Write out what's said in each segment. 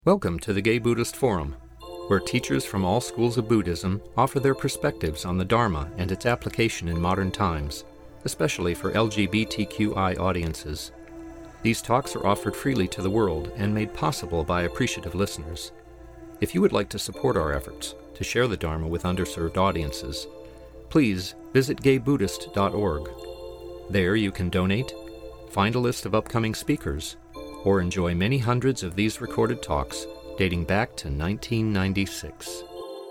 Welcome to the Gay Buddhist Forum, where teachers from all schools of Buddhism offer their perspectives on the Dharma and its application in modern times, especially for LGBTQI audiences. These talks are offered freely to the world and made possible by appreciative listeners. If you would like to support our efforts to share the Dharma with underserved audiences, please visit gaybuddhist.org. There you can donate, find a list of upcoming speakers, or enjoy many hundreds of these recorded talks dating back to 1996.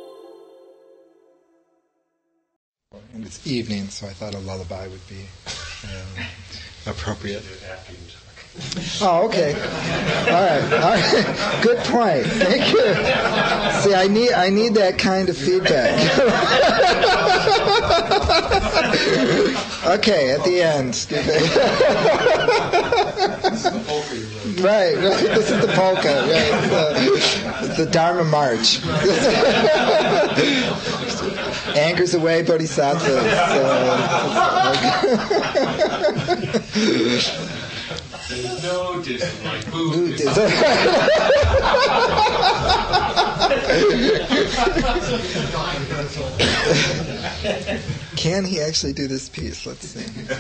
And it's evening, so I thought a lullaby would be appropriate. Oh, okay. All right. Good point. Thank you. See, I need that kind of feedback. Okay, at the end. Right. This is the polka. Right. It's the Dharma March. Anchors away bodhisattvas. There's no dislike Buddhism. Can he actually do this piece? Let's see.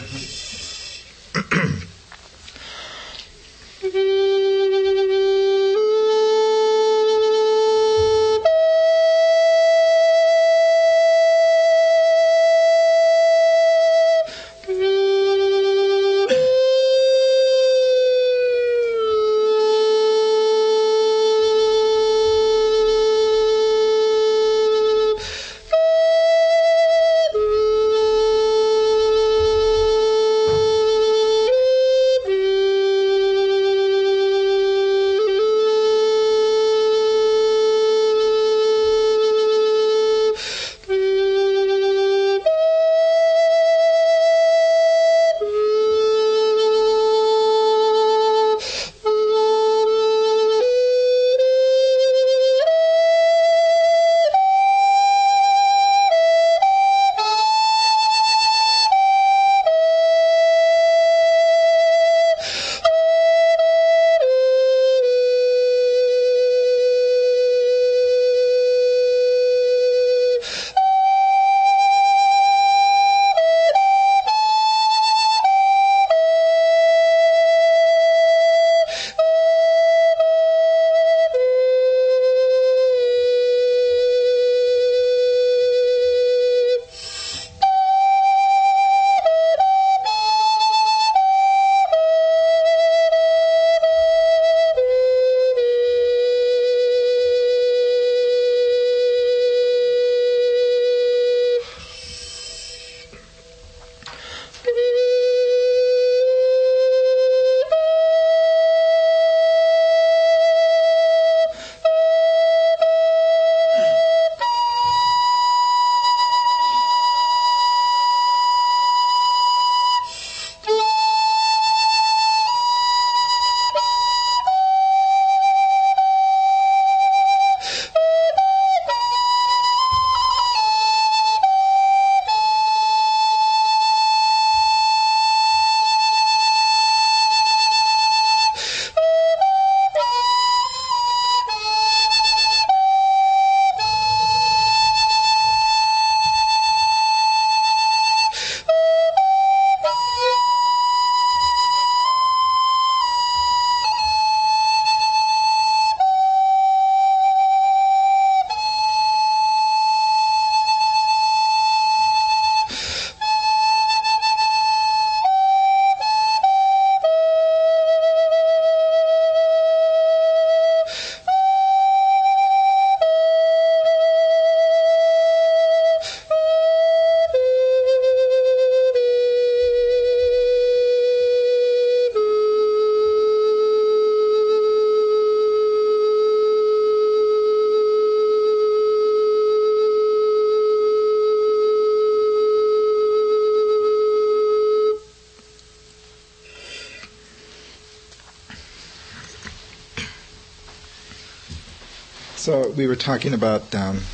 So we were talking about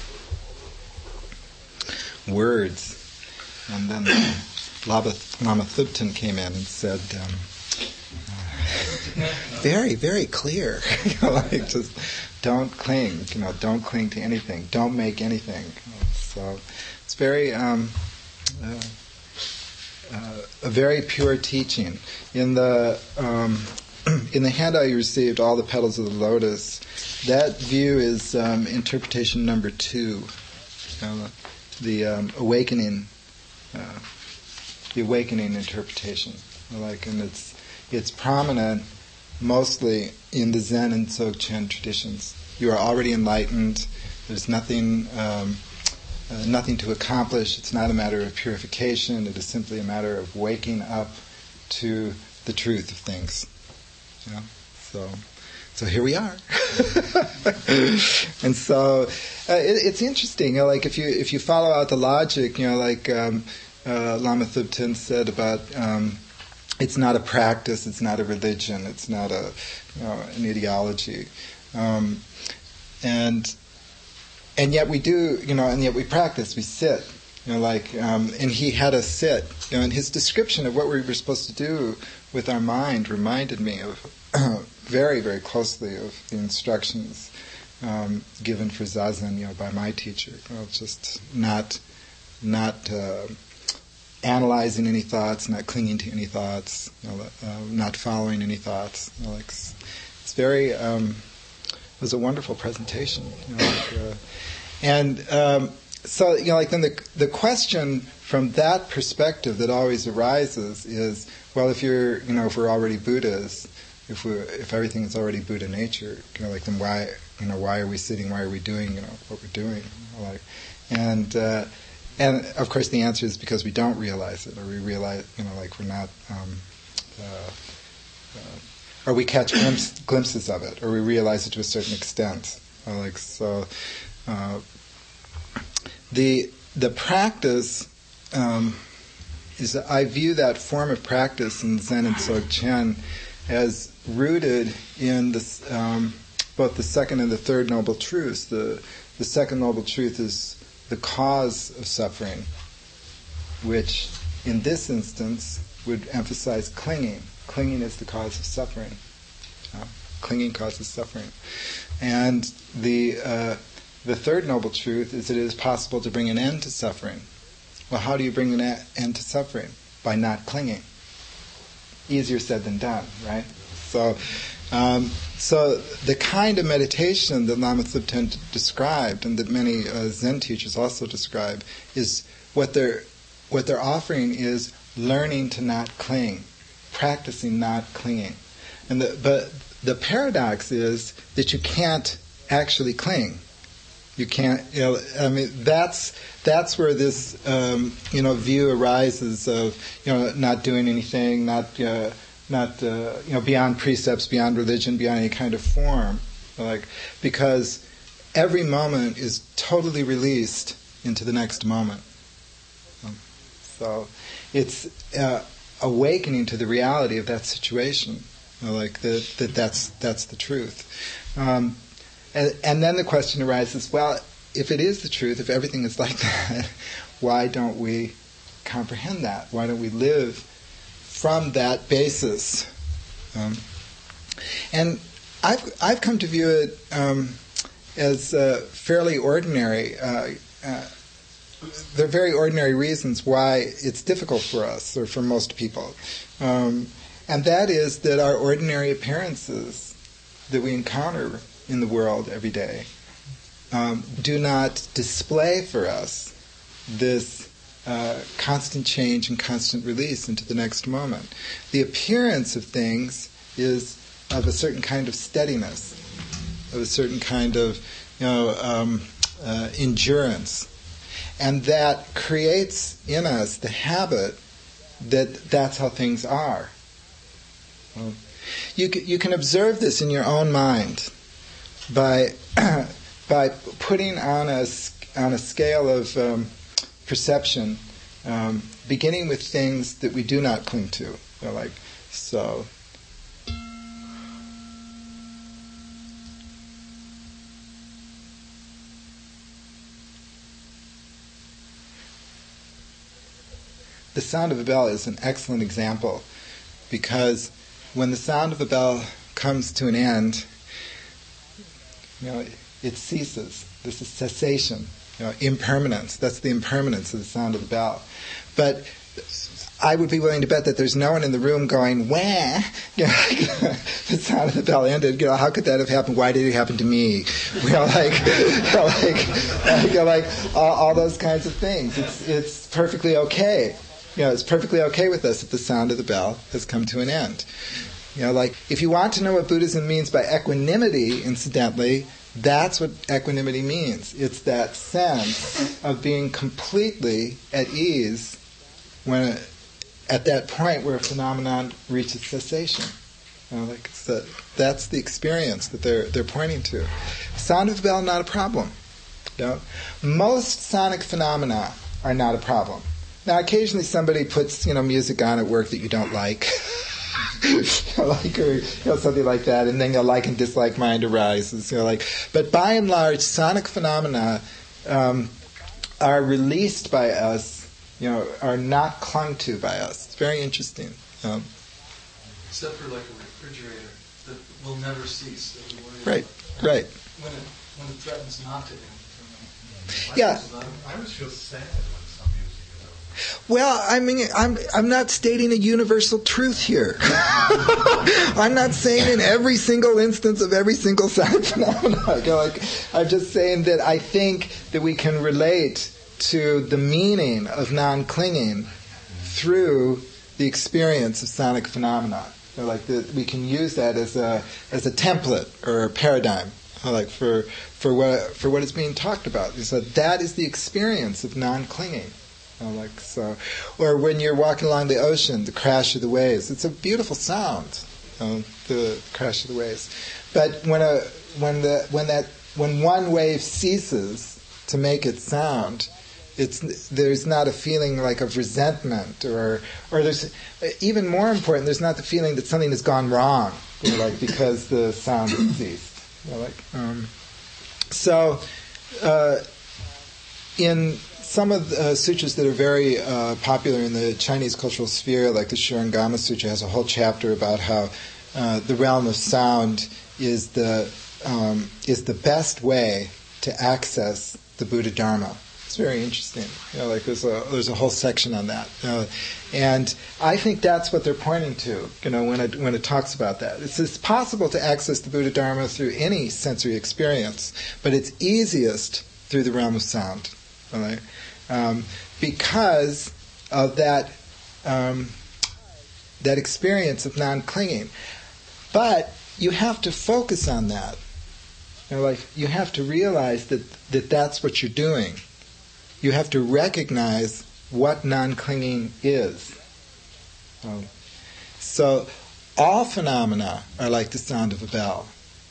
words, and then Lama Thubten came in and said, very, very clear. Like just don't cling. Don't cling to anything. Don't make anything. So it's very a very pure teaching. In the in the handout you received, All the Petals of the Lotus, that view is interpretation number 2, the awakening interpretation. And it's prominent mostly in the Zen and Dzogchen traditions. You are already enlightened. There's nothing to accomplish. It's not a matter of purification. It is simply a matter of waking up to the truth of things. So here we are. And so it's interesting. Like if you follow out the logic, like Lama Thubten said about it's not a practice, it's not a religion, it's not an ideology, and yet we do, and yet we practice. We sit, and he had us sit. And his description of what we were supposed to do with our mind reminded me of very, very closely of the instructions given for Zazen, by my teacher. Just not analyzing any thoughts, not clinging to any thoughts, not following any thoughts. It's very. It was a wonderful presentation. So then the question from that perspective that always arises is, well, if you're, if we're already Buddhas, if everything is already Buddha nature, then why are we sitting? Why are we doing, what we're doing? And of course the answer is because we don't realize it, or we realize, we're not, or we catch glimpses of it, or we realize it to a certain extent. The practice is, I view that form of practice in Zen and Dzogchen as rooted in this, both the second and the third noble truths. The second noble truth is the cause of suffering, which in this instance would emphasize clinging. Clinging is the cause of suffering. Clinging causes suffering. And the third noble truth is that it is possible to bring an end to suffering. Well, how do you bring an end to suffering? By not clinging. Easier said than done, right? So the kind of meditation that Lama Thubten described, and that many Zen teachers also describe, is what they're offering is learning to not cling, practicing not clinging. But the paradox is that you can't actually cling. You can't. That's where this view arises of not doing anything, not beyond precepts, beyond religion, beyond any kind of form, because every moment is totally released into the next moment. So it's awakening to the reality of that situation, that's the truth. And then the question arises, well, if it is the truth, if everything is like that, why don't we comprehend that? Why don't we live from that basis? And I've come to view it as fairly ordinary. There are very ordinary reasons why it's difficult for us, or for most people. And that is that our ordinary appearances that we encounter in the world every day do not display for us this constant change and constant release into the next moment. The appearance of things is of a certain kind of steadiness, of a certain kind of endurance, and that creates in us the habit that that's how things are. You can observe this in your own mind by putting on a scale of perception, beginning with things that we do not cling to, so. The sound of a bell is an excellent example, because when the sound of a bell comes to an end, it ceases. This is cessation, impermanence. That's the impermanence of the sound of the bell. But I would be willing to bet that there's no one in the room going, wah, the sound of the bell ended. How could that have happened? Why did it happen to me? All those kinds of things. It's perfectly okay. It's perfectly okay with us if the sound of the bell has come to an end. If you want to know what Buddhism means by equanimity, incidentally, that's what equanimity means. It's that sense of being completely at ease when at that point where a phenomenon reaches cessation. That's the experience that they're pointing to. Sound of the bell, not a problem. Most sonic phenomena are not a problem. Now, occasionally somebody puts music on at work that you don't like, or something like that, and then your like and dislike mind arises. But by and large, sonic phenomena are released by us. Are not clung to by us. It's very interesting. Except for like a refrigerator that will never cease. Right. When it threatens not to end. Yeah. I always feel sad when some music is over. Well, I'm not stating a universal truth here. I'm not saying in every single instance of every single sound phenomenon. I'm just saying that I think that we can relate to the meaning of non-clinging through the experience of sonic phenomena. We can use that as a template or a paradigm, for what is being talked about. So that is the experience of non-clinging. Or when you're walking along the ocean, the crash of the waves. It's a beautiful sound, the crash of the waves. But when one wave ceases to make its sound, there's not a feeling of resentment, or there's even more important. There's not the feeling that something has gone wrong, because the sound has ceased. In some of the sutras that are very popular in the Chinese cultural sphere, like the Shurangama Sutra, has a whole chapter about how the realm of sound is the best way to access the Buddha Dharma. It's very interesting. There's a whole section on that, and I think that's what they're pointing to. When it talks about that, it's possible to access the Buddha Dharma through any sensory experience, but it's easiest through the realm of sound, because of that experience of non-clinging. But you have to focus on that. You have to realize that that's what you're doing. You have to recognize what non-clinging is. So all phenomena are like the sound of a bell.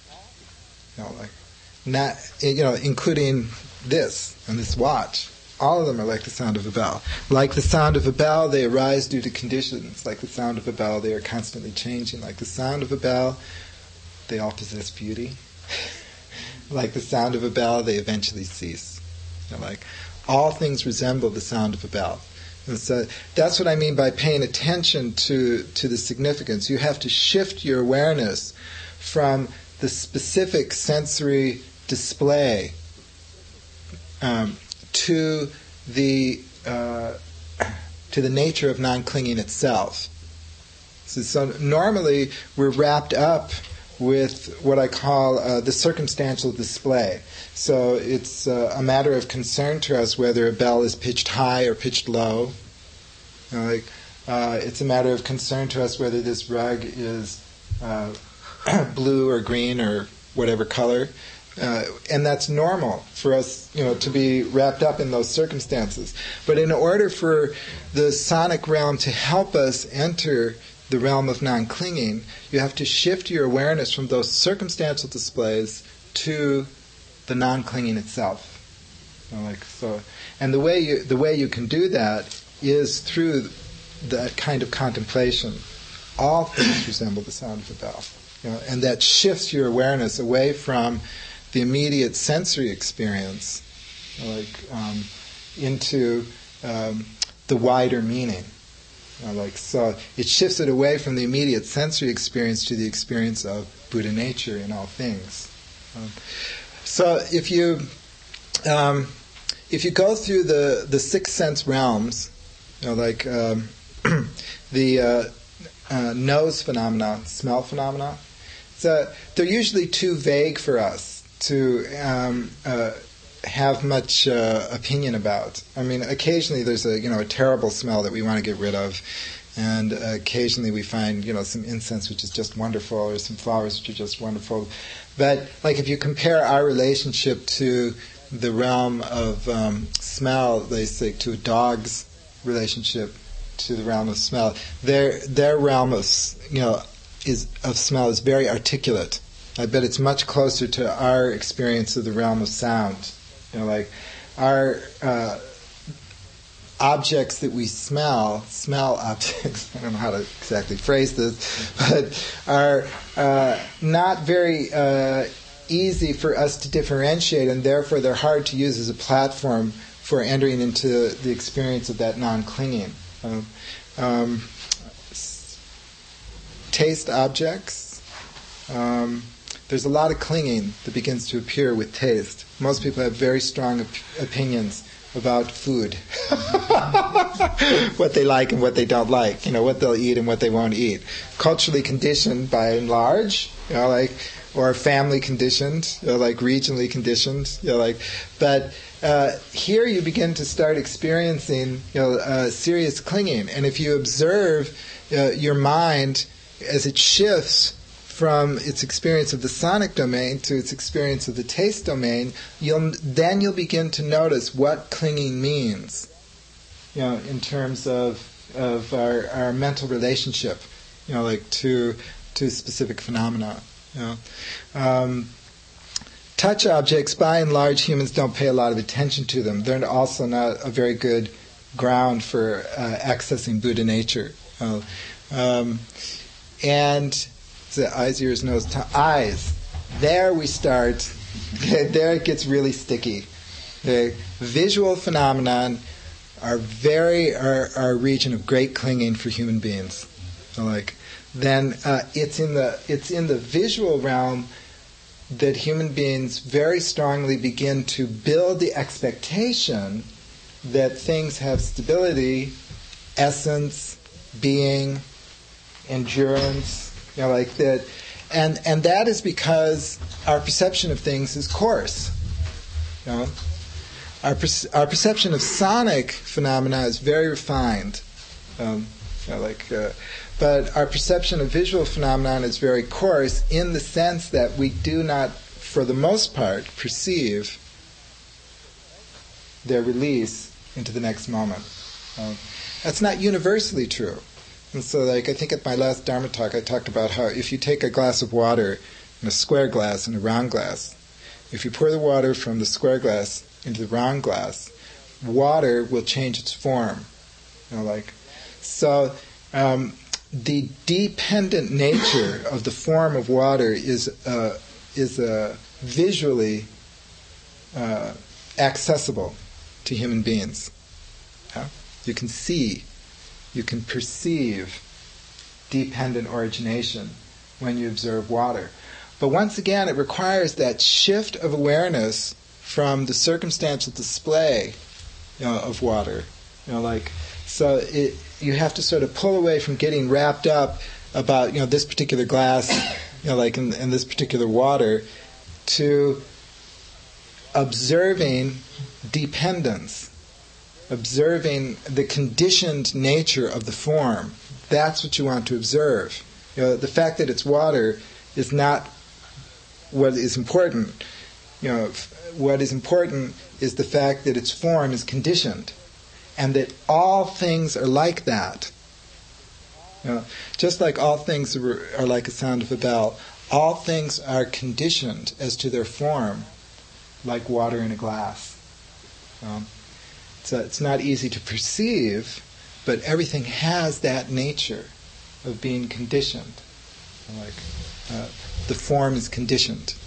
Including this and this watch. All of them are like the sound of a bell. Like the sound of a bell, they arise due to conditions. Like the sound of a bell, they are constantly changing. Like the sound of a bell, they all possess beauty. Like the sound of a bell, they eventually cease. All things resemble the sound of a bell. And so that's what I mean by paying attention to the significance. You have to shift your awareness from the specific sensory display to the nature of non-clinging itself. So normally we're wrapped up with what I call the circumstantial display. So it's a matter of concern to us whether a bell is pitched high or pitched low. It's a matter of concern to us whether this rug is blue or green or whatever color. And that's normal for us, to be wrapped up in those circumstances. But in order for the sonic realm to help us enter the realm of non-clinging, you have to shift your awareness from those circumstantial displays to the non-clinging itself. And the way you can do that is through that kind of contemplation. All things resemble the sound of a bell, and that shifts your awareness away from the immediate sensory experience, into the wider meaning. So it shifts it away from the immediate sensory experience to the experience of Buddha nature in all things. So if you go through the six sense realms, the nose phenomena, smell phenomena, so they're usually too vague for us to have much opinion about. I mean, occasionally there's a terrible smell that we want to get rid of, and occasionally we find some incense which is just wonderful, or some flowers which are just wonderful. But like if you compare our relationship to the realm of smell, they say, to a dog's relationship to the realm of smell, their realm of smell is very articulate. I bet it's much closer to our experience of the realm of sound. Our objects that we smell objects, I don't know how to exactly phrase this, but are not very easy for us to differentiate, and therefore they're hard to use as a platform for entering into the experience of that non-clinging. Taste objects. There's a lot of clinging that begins to appear with taste. Most people have very strong opinions about food. What they like and what they don't like. What they'll eat and what they won't eat. Culturally conditioned by and large, or family conditioned, regionally conditioned, but here you begin to start experiencing, serious clinging. And if you observe your mind as it shifts from its experience of the sonic domain to its experience of the taste domain, you'll begin to notice what clinging means, in terms of our mental relationship, to specific phenomena. Touch objects, by and large, humans don't pay a lot of attention to them. They're also not a very good ground for accessing Buddha nature. And the eyes, ears, nose, tongue. Eyes. There we start. There it gets really sticky. The visual phenomenon are a region of great clinging for human beings. Then it's in the visual realm that human beings very strongly begin to build the expectation that things have stability, essence, being, endurance, that, and that is because our perception of things is coarse. Our perception of sonic phenomena is very refined. But our perception of visual phenomenon is very coarse in the sense that we do not, for the most part, perceive their release into the next moment. That's not universally true. And so, I think at my last Dharma talk, I talked about how if you take a glass of water in a square glass and a round glass, if you pour the water from the square glass into the round glass, water will change its form. The dependent nature of the form of water is visually accessible to human beings. You can see, you can perceive dependent origination when you observe water. But once again, it requires that shift of awareness from the circumstantial display of water. So you have to sort of pull away from getting wrapped up about this particular glass, in this particular water, to observing dependence, observing the conditioned nature of the form. That's what you want to observe. The fact that it's water is not what is important. What is important is the fact that its form is conditioned, and that all things are like that. Just like all things are like a sound of a bell, all things are conditioned as to their form, like water in a glass. So it's not easy to perceive, but everything has that nature of being conditioned. The form is conditioned.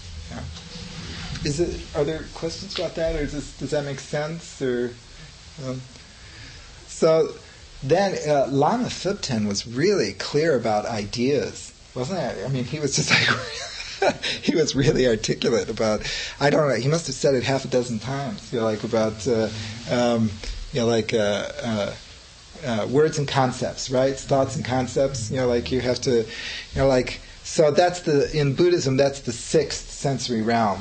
Are there questions about that, or does that make sense? Or so then Lama Thubten was really clear about ideas, wasn't it? I mean, he was just like, he was really articulate about, I don't know, he must have said it half a dozen times, about, words and concepts, right? Thoughts and concepts, you have to, so that's in Buddhism, that's the sixth sensory realm,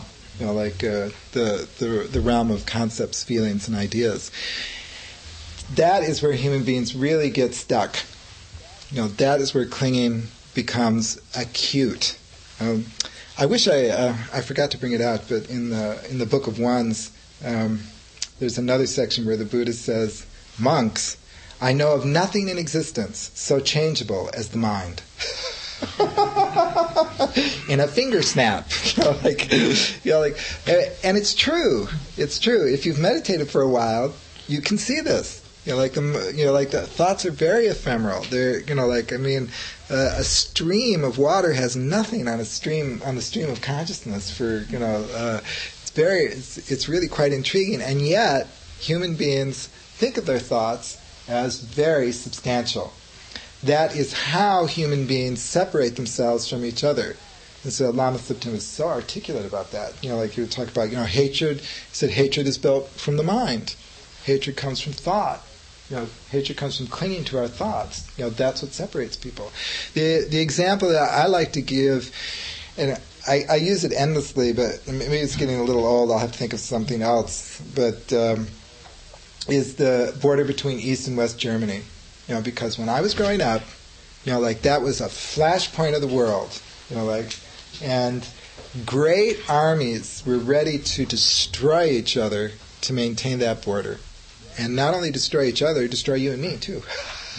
the realm of concepts, feelings, and ideas. That is where human beings really get stuck. That is where clinging becomes acute. I wish I forgot to bring it out, but in the Book of Ones, there's another section where the Buddha says, "Monks, I know of nothing in existence so changeable as the mind." In a finger snap, and it's true. It's true. If you've meditated for a while, you can see this. The thoughts are very ephemeral. They're, a stream of water has nothing on the stream of consciousness. It's really quite intriguing, and yet human beings think of their thoughts as very substantial. That is how human beings separate themselves from each other. And so Lama Thubten was so articulate about that. He would talk about, hatred. He said hatred is built from the mind. Hatred comes from thought. Hatred comes from clinging to our thoughts. That's what separates people. The example that I like to give, and I use it endlessly, but maybe it's getting a little old. I'll have to think of something else. But is the border between East and West Germany. Because when I was growing up, that was a flashpoint of the world. And great armies were ready to destroy each other to maintain that border. And not only destroy each other, destroy you and me too.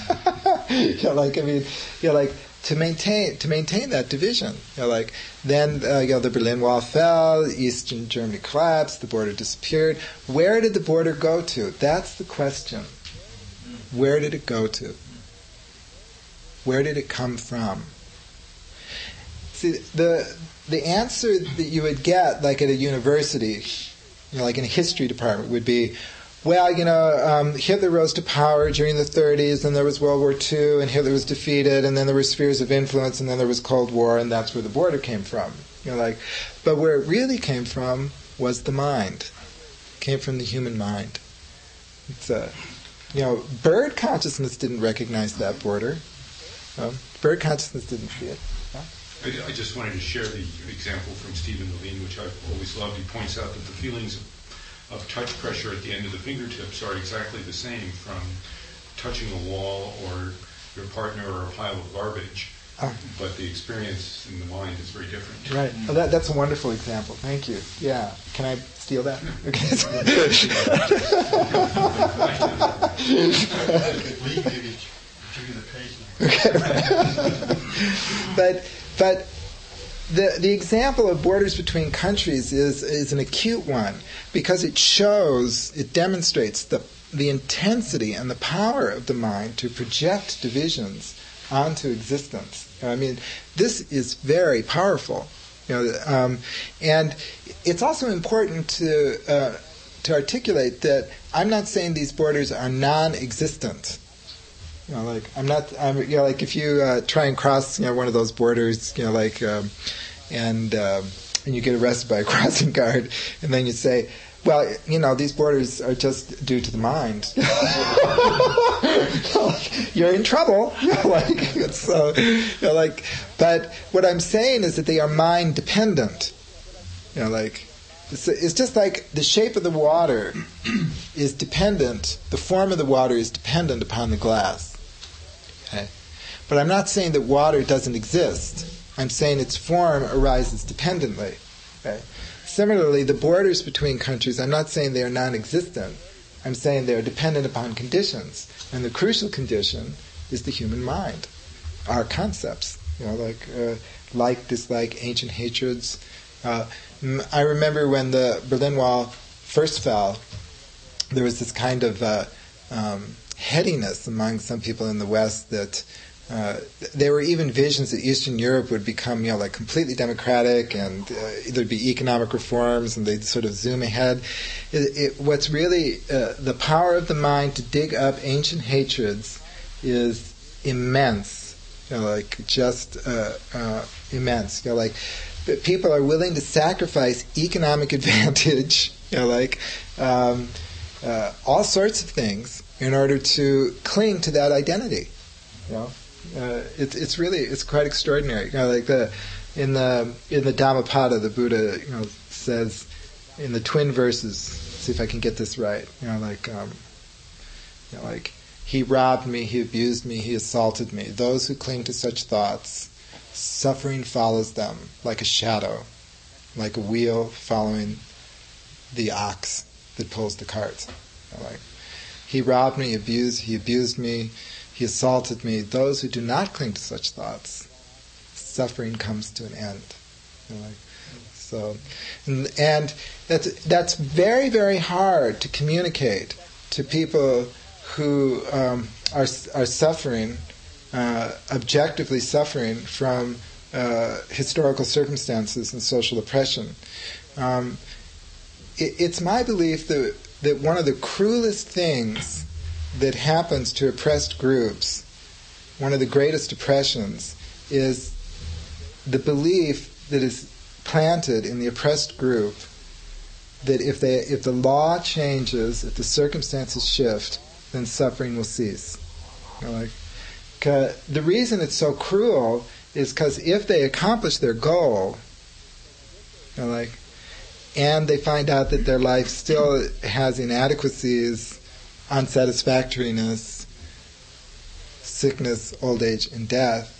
To maintain that division. Then the Berlin Wall fell, Eastern Germany collapsed, the border disappeared. Where did the border go to? That's the question. Where did it go to? Where did it come from? See, the answer that you would get, like at a university, like in a history department, would be, well, Hitler rose to power during the 30s, and there was World War II, and Hitler was defeated, and then there were spheres of influence, and then there was Cold War, and that's where the border came from. But where it really came from was the mind. It came from the human mind. It's bird consciousness didn't recognize that border. Bird consciousness didn't see it. I just wanted to share the example from Stephen Levine, which I've always loved. He points out that the feelings of touch pressure at the end of the fingertips are exactly the same from touching a wall or your partner or a pile of garbage. But the experience in the mind is very different. Right. Oh, that's a wonderful example. Thank you. Yeah. Can I steal that? Okay. But the example of borders between countries is an acute one because it demonstrates the intensity and the power of the mind to project divisions onto existence. This is very powerful. And it's also important to articulate that I'm not saying these borders are non-existent. If you try and cross, one of those borders, and you get arrested by a crossing guard, and then you say, well, these borders are just due to the mind. You're in trouble. But what I'm saying is that they are mind dependent. It's just like the shape of the water is dependent. The form of the water is dependent upon the glass. Okay? But I'm not saying that water doesn't exist. I'm saying its form arises dependently. Okay? Similarly, the borders between countries, I'm not saying they are non-existent. I'm saying they are dependent upon conditions. And the crucial condition is the human mind, our concepts. Like, dislike, ancient hatreds. I remember when the Berlin Wall first fell, there was this kind of headiness among some people in the West that there were even visions that Eastern Europe would become, completely democratic, and there'd be economic reforms, and they'd sort of zoom ahead. What's really the power of the mind to dig up ancient hatreds is immense, like just immense. Like people are willing to sacrifice economic advantage, like all sorts of things in order to cling to that identity. It's quite extraordinary. Like in the Dhammapada, the Buddha says in the twin verses. See if I can get this right. Like he robbed me, he abused me, he assaulted me. Those who cling to such thoughts, suffering follows them like a shadow, like a wheel following the ox that pulls the cart. Like he robbed me, he abused me, he assaulted me. Those who do not cling to such thoughts, suffering comes to an end. So, and that's very, very hard to communicate to people who are suffering, objectively suffering from historical circumstances and social oppression. It's my belief that one of the cruelest things that happens to oppressed groups, one of the greatest oppressions, is the belief that is planted in the oppressed group that if the law changes, if the circumstances shift, then suffering will cease. The reason it's so cruel is because if they accomplish their goal, and they find out that their life still has inadequacies, unsatisfactoriness, sickness, old age, and death,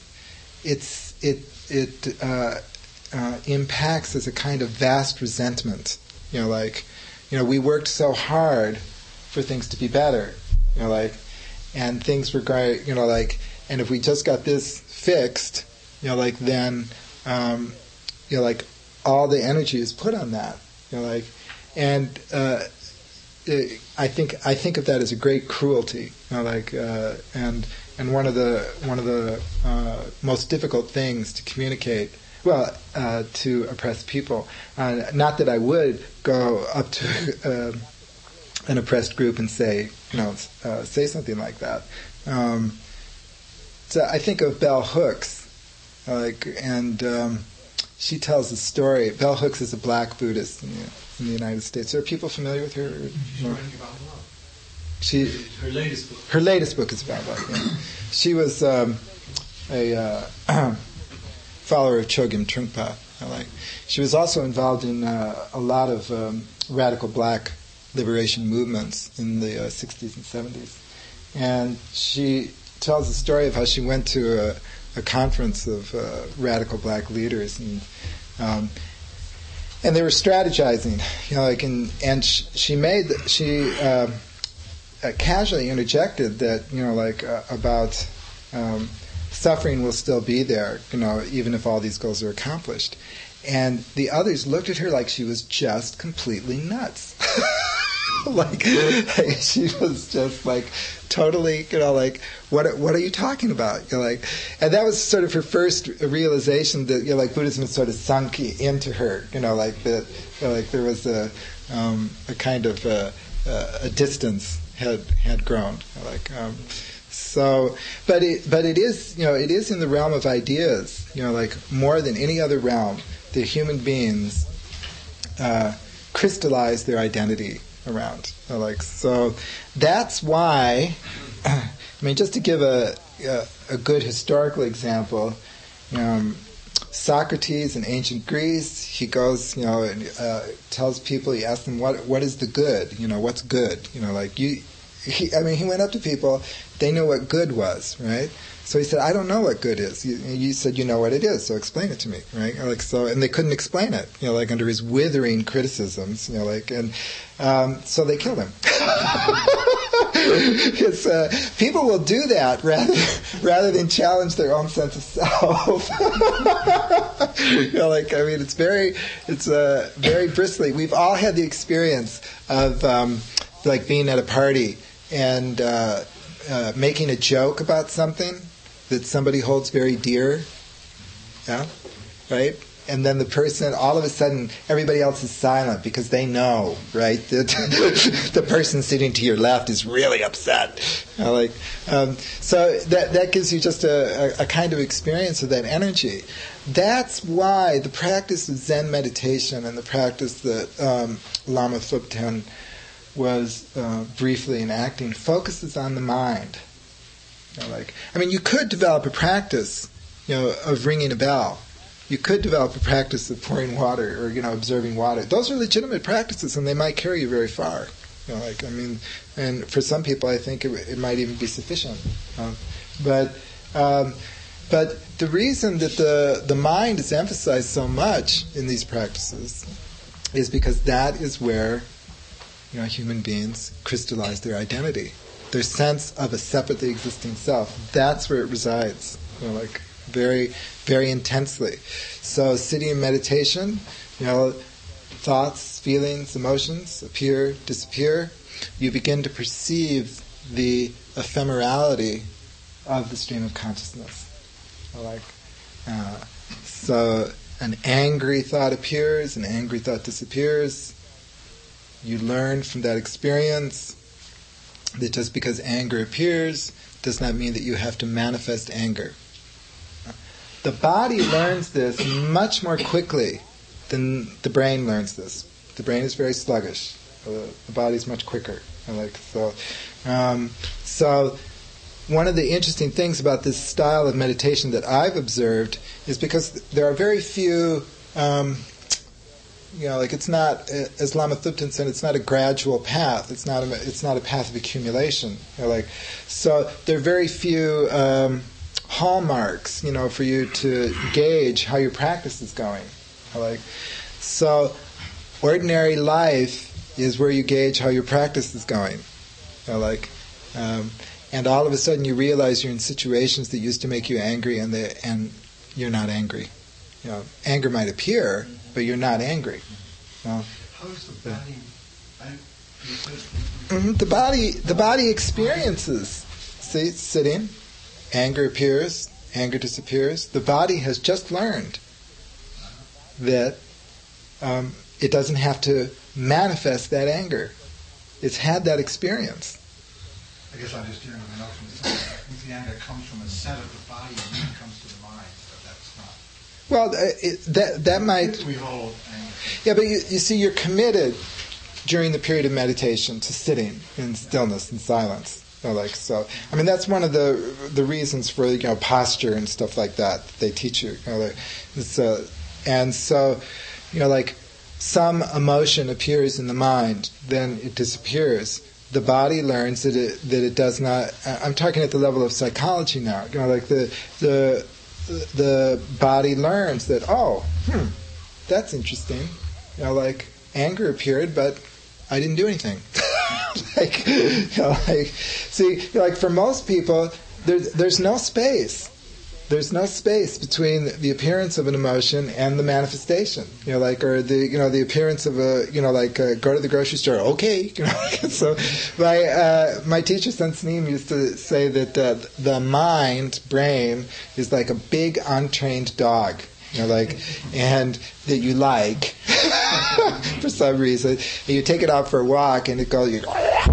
it impacts as a kind of vast resentment. We worked so hard for things to be better, and things were great, and if we just got this fixed, then, all the energy is put on that, and I think of that as a great cruelty, and one of the most difficult things to communicate. To oppressed people. Not that I would go up to an oppressed group and say something like that. So I think of Bell Hooks, and she tells a story. Bell Hooks is a black Buddhist in the United States. Are people familiar with her? No? Her latest book is about love. Yeah. She was a follower of Chogyam Trungpa. She was also involved in a lot of radical black liberation movements in the 60s and 70s. And she tells the story of how she went to a conference of radical black leaders, and they were strategizing, and she casually interjected that, about suffering will still be there, even if all these goals are accomplished. And the others looked at her like she was just completely nuts. like she was just totally, what are you talking about? And that was sort of her first realization that, Buddhism had sort of sunk into her, that there was a kind of a distance had grown, So, but it is, it is in the realm of ideas, more than any other realm, that human beings crystallize their identity around. So that's why, just to give a good historical example, Socrates in ancient Greece, he goes, and tells people, he asks them, what is the good? What's good? He went up to people, they knew what good was, right? So he said, I don't know what good is. You said you know what it is, so explain it to me, right? And they couldn't explain it, under his withering criticisms, and so they killed him. People will do that rather than challenge their own sense of self. It's very bristly. We've all had the experience of being at a party and making a joke about something that somebody holds very dear, yeah, right? and then the person, all of a sudden, everybody else is silent because they know, right, that the person sitting to your left is really upset. So that gives you just a kind of experience of that energy. That's why the practice of Zen meditation and the practice that Lama Thubten was briefly enacting focuses on the mind. You could develop a practice, of ringing a bell. You could develop a practice of pouring water or, observing water. Those are legitimate practices, and they might carry you very far. And for some people, I think it might even be sufficient. But the reason that the mind is emphasized so much in these practices is because that is where, human beings crystallize their identity, their sense of a separately existing self. That's where it resides, very, very intensely. So sitting in meditation, thoughts, feelings, emotions appear, disappear. You begin to perceive the ephemerality of the stream of consciousness. So an angry thought appears, an angry thought disappears. You learn from that experience that just because anger appears does not mean that you have to manifest anger. The body learns this much more quickly than the brain learns this. The brain is very sluggish. The body is much quicker. So one of the interesting things about this style of meditation that I've observed is because there are very few, it's not, as Lama Thubten said, it's not a gradual path. It's not a path of accumulation. So there are very few hallmarks, for you to gauge how your practice is going. So ordinary life is where you gauge how your practice is going. And all of a sudden you realize you're in situations that used to make you angry, and you're not angry. Anger might appear, but you're not angry. How is the body? The body experiences. See, sitting, anger appears, anger disappears. The body has just learned that it doesn't have to manifest that anger. It's had that experience. I guess I'm just hearing the notion that the anger comes from a center of the body and then comes to the mind, but that's not. Well, that might. We hold anger. Yeah, but you see, you're committed during the period of meditation to sitting in stillness and silence. That's one of the reasons for posture and stuff like that they teach you. And so, some emotion appears in the mind, then it disappears. The body learns that it does not. I'm talking at the level of psychology now. The body learns that that's interesting. Anger appeared, but I didn't do anything. For most people, there's no space. There's no space between the appearance of an emotion and the manifestation. Or the appearance of go to the grocery store. Okay. So my teacher Sensneem used to say that the brain is like a big untrained dog. And that you like for some reason, and you take it out for a walk, and it goes, and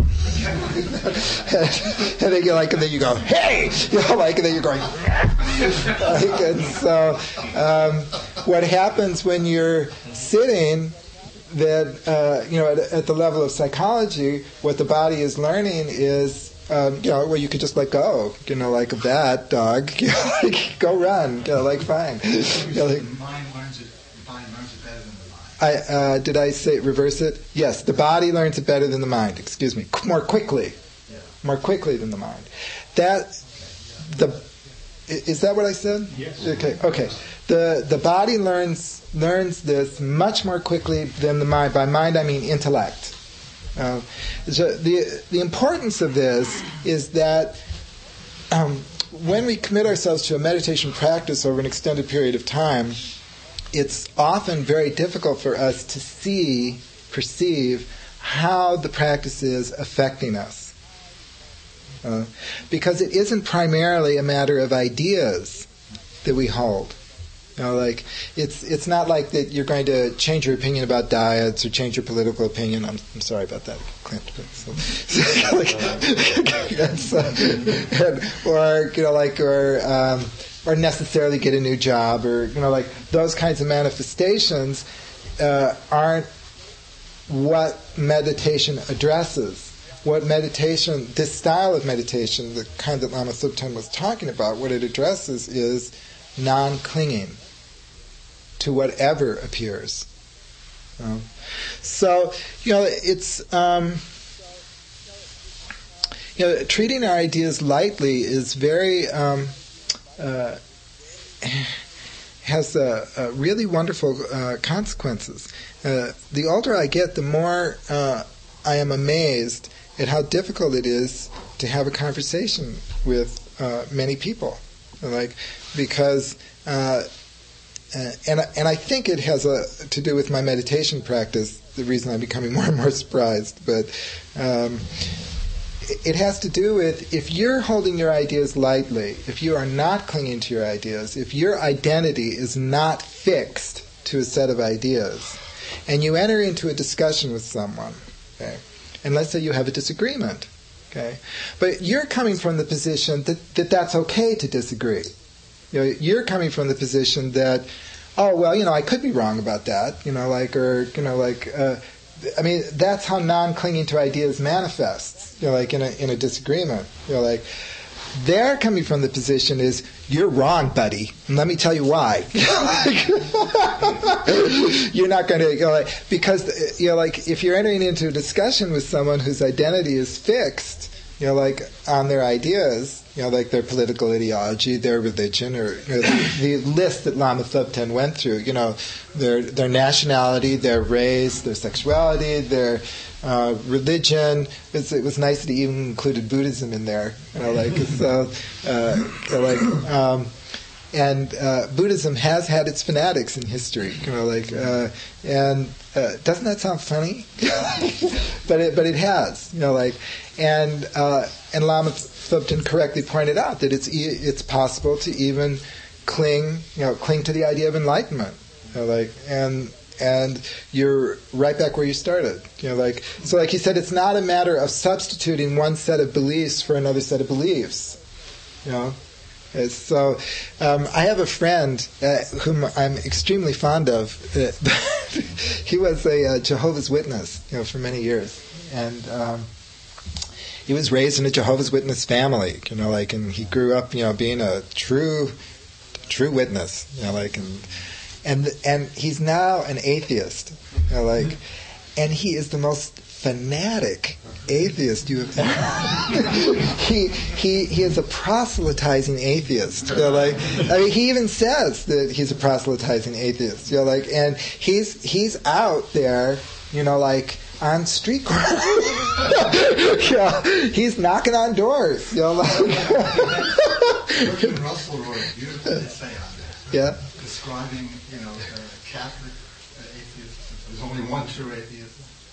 then you go, hey, and then you're going, and so what happens when you're sitting? That at the level of psychology, what the body is learning is. You could just let go, of that dog, go run, fine. The mind learns it. The body learns it better than the mind. Did I say reverse it? Yes, the body learns it better than the mind. Excuse me, more quickly than the mind. Is that what I said? Yes. Okay. The body learns this much more quickly than the mind. By mind, I mean intellect. The importance of this is that when we commit ourselves to a meditation practice over an extended period of time, it's often very difficult for us to perceive how the practice is affecting us. Because it isn't primarily a matter of ideas that we hold. You know, like it's not like that you're going to change your opinion about diets or change your political opinion. I'm sorry about that, Clint. Or necessarily get a new job, or like those kinds of manifestations aren't what meditation addresses. What meditation, this style of meditation, the kind that Lama Thubten was talking about, what it addresses is non-clinging to whatever appears. So, it's treating our ideas lightly is very has really wonderful consequences. The older I get, the more I am amazed at how difficult it is to have a conversation with many people, because. And I think it has to do with my meditation practice, the reason I'm becoming more and more surprised. But it has to do with, if you're holding your ideas lightly, if you are not clinging to your ideas, if your identity is not fixed to a set of ideas, and you enter into a discussion with someone, okay, and let's say you have a disagreement, okay, but you're coming from the position that that's okay to disagree. You're coming from the position that, I could be wrong about that, that's how non-clinging to ideas manifests, in a disagreement. They're coming from the position is, you're wrong, buddy, and let me tell you why. You're not going to, because, if you're entering into a discussion with someone whose identity is fixed, on their ideas, like their political ideology, their religion, or the list that Lama Thubten went through, their nationality, their race, their sexuality, their religion. It was nice that he even included Buddhism in there, and Buddhism has had its fanatics in history, and doesn't that sound funny? but it has, and Lama Thubten correctly pointed out that it's possible to even cling to the idea of enlightenment, and you're right back where you started, so like he said, it's not a matter of substituting one set of beliefs for another set of beliefs, So I have a friend whom I'm extremely fond of. He was a Jehovah's Witness, for many years, and he was raised in a Jehovah's Witness family, and he grew up, being a true witness, and he's now an atheist, and he is the most fanatic atheist you have ever. He is a proselytizing atheist. He even says that he's a proselytizing atheist. And he's out there, on street corners. He's knocking on doors. Bertrand Russell wrote a beautiful essay on that. Yeah. Describing, Catholic atheists. There's only one true atheist.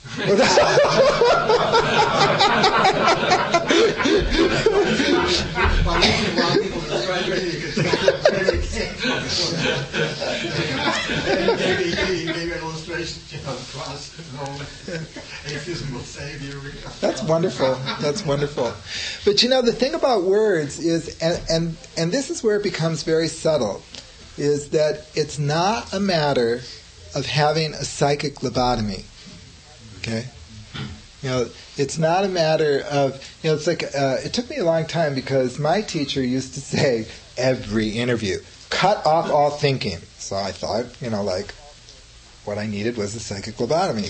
He gave an illustration, cross, atheism will save you. That's wonderful. That's wonderful. But the thing about words is, and this is where it becomes very subtle, is that it's not a matter of having a psychic lobotomy. Okay? It's not a matter of, it's like, it took me a long time because my teacher used to say, every interview, cut off all thinking. So I thought, what I needed was a psychic lobotomy.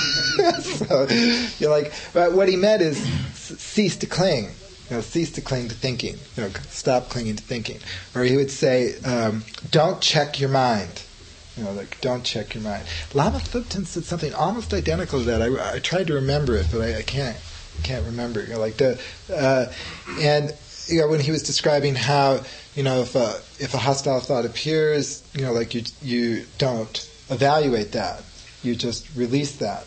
So, but what he meant is cease to cling. Cease to cling to thinking. Stop clinging to thinking. Or he would say, don't check your mind. Don't check your mind. Lama Thubten said something almost identical to that. I tried to remember it, but I can't remember. And when he was describing how if a hostile thought appears, you don't evaluate that, you just release that.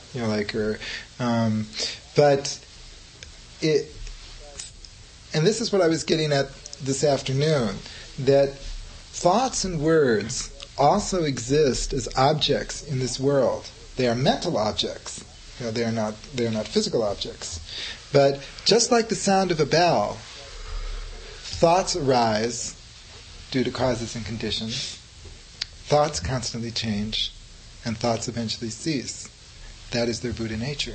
But it. And this is what I was getting at this afternoon, that thoughts and words also exist as objects in this world. They are mental objects. They are not physical objects. But just like the sound of a bell, thoughts arise due to causes and conditions. Thoughts constantly change, and thoughts eventually cease. That is their Buddha nature.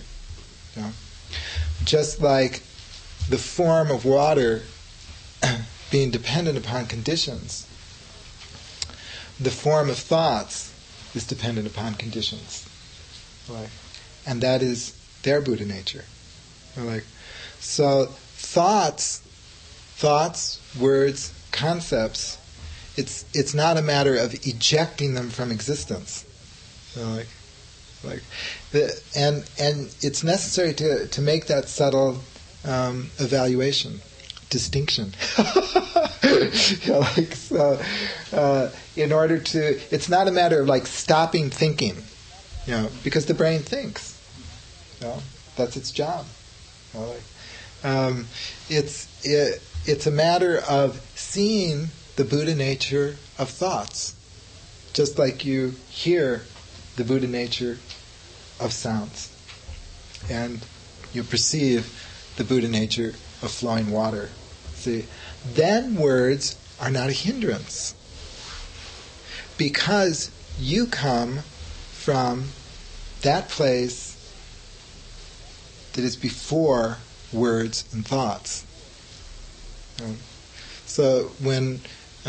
Just like the form of water being dependent upon conditions, the form of thoughts is dependent upon conditions. And that is their Buddha nature. So thoughts, words, concepts, it's not a matter of ejecting them from existence. And it's necessary to make that subtle evaluation, distinction. In order to, it's not a matter of stopping thinking, because the brain thinks. That's its job. It's a matter of seeing the Buddha nature of thoughts, just like you hear the Buddha nature of sounds, and you perceive the Buddha nature of flowing water. See, then words are not a hindrance, because you come from that place that is before words and thoughts. So when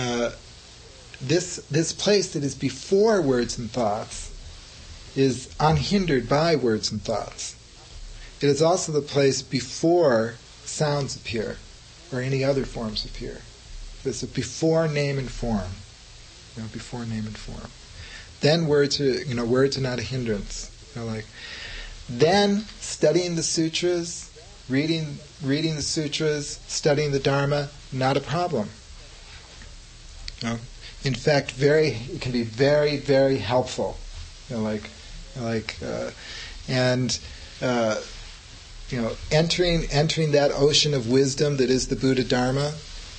this place that is before words and thoughts is unhindered by words and thoughts, it is also the place before sounds appear or any other forms appear. This is before name and form. Before name and form. Then words are not a hindrance. Then studying the sutras, reading the sutras, studying the Dharma, not a problem. In fact, it can be very, very helpful. Entering that ocean of wisdom that is the Buddha Dharma,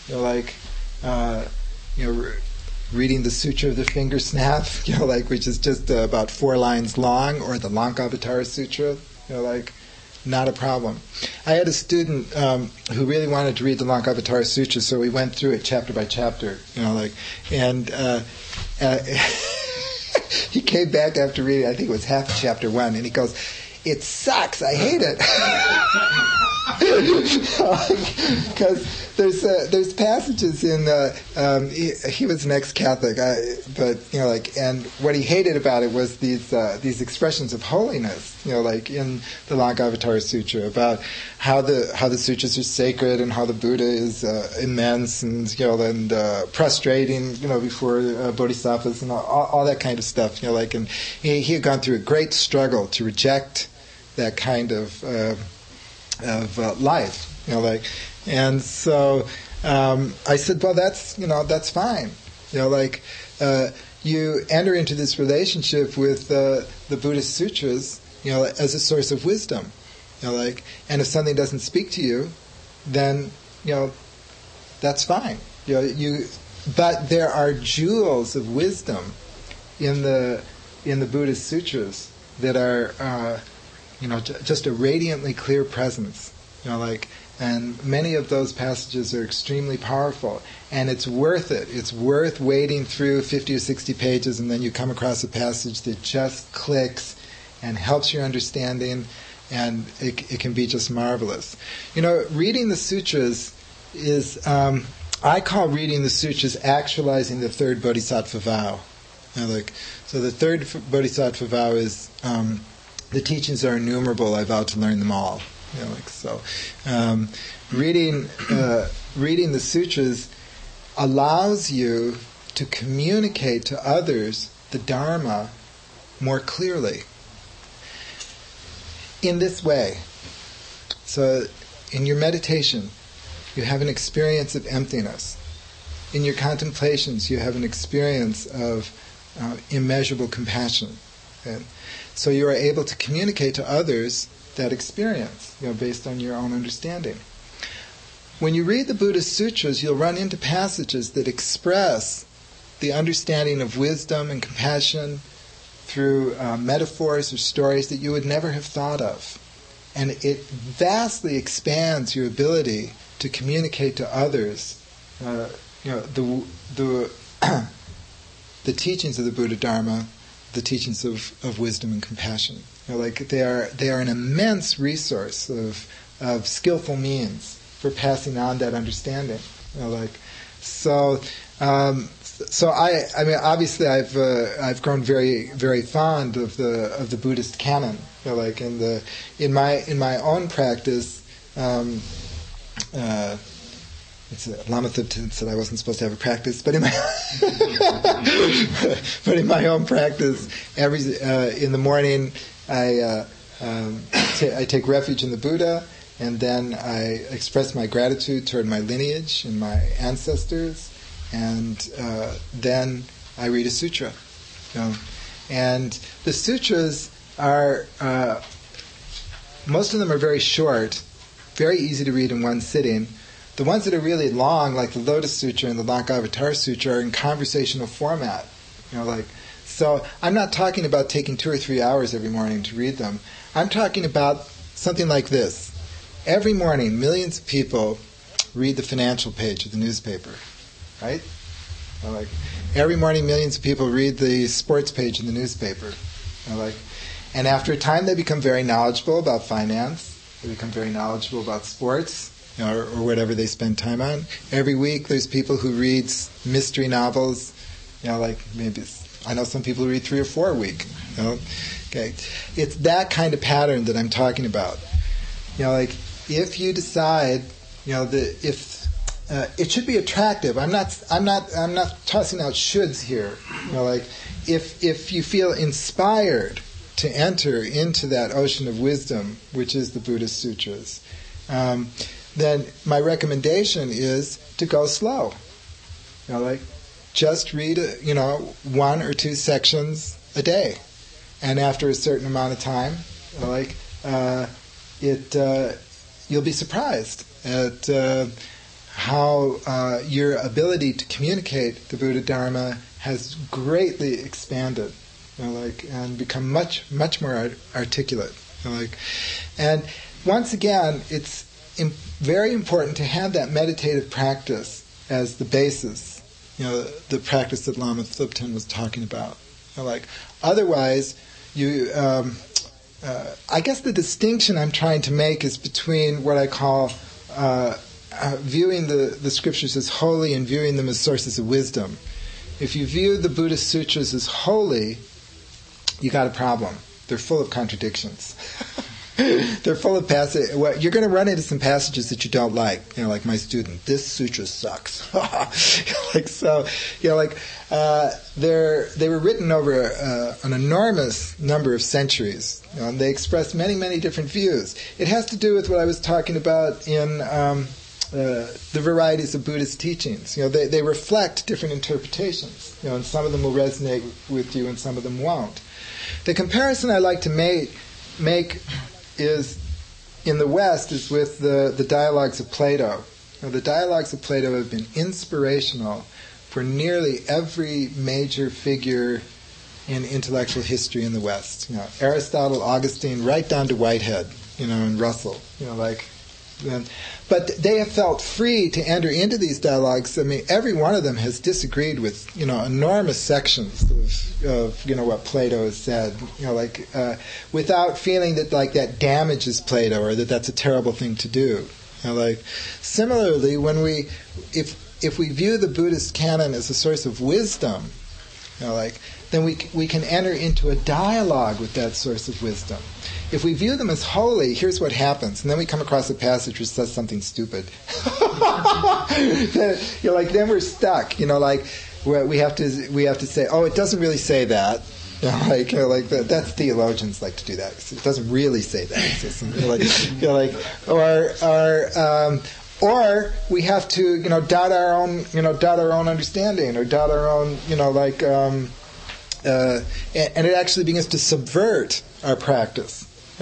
reading the Sutra of the Finger Snap, which is just about 4 lines long, or the Lankavatara Sutra, not a problem. I had a student who really wanted to read the Lankavatara Sutra, so we went through it chapter by chapter, and he came back after reading, I think it was half of chapter 1, and he goes, "It sucks, I hate it." Because there's passages in he was an ex-Catholic, and what he hated about it was these expressions of holiness, in the Lankavatara Sutra, about how the sutras are sacred and how the Buddha is immense and prostrating before bodhisattvas and all that kind of stuff, and he had gone through a great struggle to reject that kind of life, and so I said, well, that's fine, you enter into this relationship with the Buddhist sutras, as a source of wisdom, and if something doesn't speak to you, then that's fine, but there are jewels of wisdom in the Buddhist sutras that are just a radiantly clear presence, and many of those passages are extremely powerful, and it's worth it. It's worth wading through 50 or 60 pages, and then you come across a passage that just clicks and helps your understanding, and it can be just marvelous. Reading the sutras is, I call reading the sutras actualizing the third bodhisattva vow. So the third bodhisattva vow is, the teachings are innumerable, I vow to learn them all. Reading the sutras allows you to communicate to others the Dharma more clearly. In this way, so in your meditation, you have an experience of emptiness. In your contemplations, you have an experience of immeasurable compassion. Okay? So you are able to communicate to others that experience, based on your own understanding. When you read the Buddhist sutras, you'll run into passages that express the understanding of wisdom and compassion through metaphors or stories that you would never have thought of. And it vastly expands your ability to communicate to others the teachings of the Buddha Dharma, the teachings of wisdom and compassion. They are an immense resource of skillful means for passing on that understanding. So I mean, obviously, I've grown very, very fond of the Buddhist canon. In my own practice, Lama Thubten said I wasn't supposed to have a practice, but in my own practice, in the morning, I take refuge in the Buddha, and then I express my gratitude toward my lineage and my ancestors. And then I read a sutra. And the sutras are, most of them are very short, very easy to read in one sitting. The ones that are really long, like the Lotus Sutra and the Lankavatara Sutra, are in conversational format. So I'm not talking about taking 2 or 3 hours every morning to read them. I'm talking about something like this. Every morning, millions of people read the financial page of the newspaper. Right? Every morning, millions of people read the sports page in the newspaper. And after a time, they become very knowledgeable about finance. They become very knowledgeable about sports, or whatever they spend time on. Every week, there's people who read mystery novels. Maybe I know some people who read 3 or 4 a week. Okay, it's that kind of pattern that I'm talking about. If you decide, it should be attractive. I'm not tossing out shoulds here. If you feel inspired to enter into that ocean of wisdom, which is the Buddhist sutras, then my recommendation is to go slow. Just read 1 or 2 sections a day, and after a certain amount of time, you'll be surprised at how your ability to communicate the Buddha Dharma has greatly expanded, and become much, much more articulate. And once again, it's very important to have that meditative practice as the basis, the practice that Lama Thubten was talking about. Otherwise, you. I guess the distinction I'm trying to make is between what I call viewing the scriptures as holy and viewing them as sources of wisdom. If you view the Buddhist sutras as holy, you got a problem. They're full of contradictions. They're full of passages. Well, you're going to run into some passages that you don't like. Like my student, this sutra sucks. They were written over an enormous number of centuries. And they express many, many different views. It has to do with what I was talking about in the varieties of Buddhist teachings. They reflect different interpretations. And some of them will resonate with you, and some of them won't. The comparison I like to make is in the West is with the dialogues of Plato. The dialogues of Plato have been inspirational for nearly every major figure in intellectual history in the West. Aristotle, Augustine, right down to Whitehead, and Russell. But they have felt free to enter into these dialogues. I mean, every one of them has disagreed with, enormous sections of what Plato has said, without feeling that that damages Plato or that that's a terrible thing to do. Similarly, if we view the Buddhist canon as a source of wisdom, then we can enter into a dialogue with that source of wisdom. If we view them as holy, here's what happens. And then we come across a passage which says something stupid. Then we're stuck. We have to say, oh, it doesn't really say that. That's theologians like to do that. It doesn't really say that. Or we have to, doubt our own understanding, or doubt our own, and it actually begins to subvert our practice.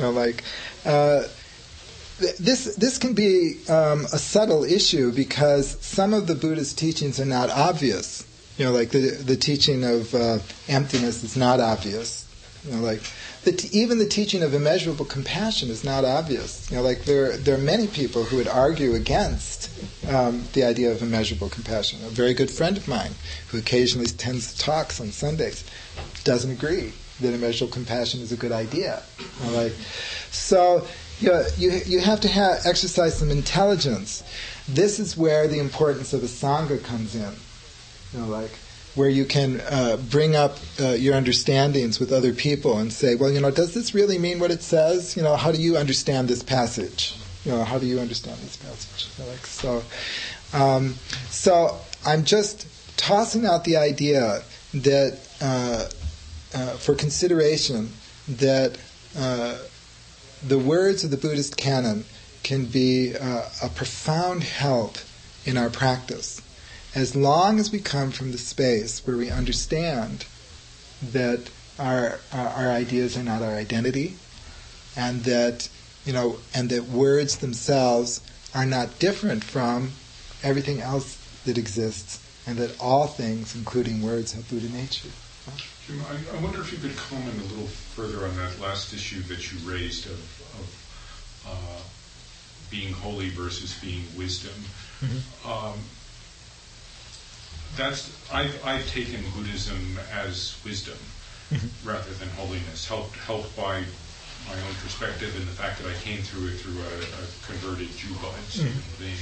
This can be a subtle issue because some of the Buddhist teachings are not obvious. Like the teaching of emptiness is not obvious. Like even the teaching of immeasurable compassion is not obvious. Like there are many people who would argue against the idea of immeasurable compassion. A very good friend of mine who occasionally attends talks on Sundays doesn't agree that immeasurable compassion is a good idea. So you have to exercise some intelligence. This is where the importance of a sangha comes in. Where you can bring up your understandings with other people and say, well, does this really mean what it says? How do you understand this passage? How do you understand this passage? So I'm just tossing out the idea that for consideration that the words of the Buddhist canon can be a profound help in our practice, as long as we come from the space where we understand that our ideas are not our identity, and that words themselves are not different from everything else that exists, and that all things, including words, have Buddha nature. Jim, I wonder if you could comment a little further on that last issue that you raised of being holy versus being wisdom. Mm-hmm. I've taken Buddhism as wisdom rather than holiness, helped by my own perspective and the fact that I came through it through a converted Jew thing.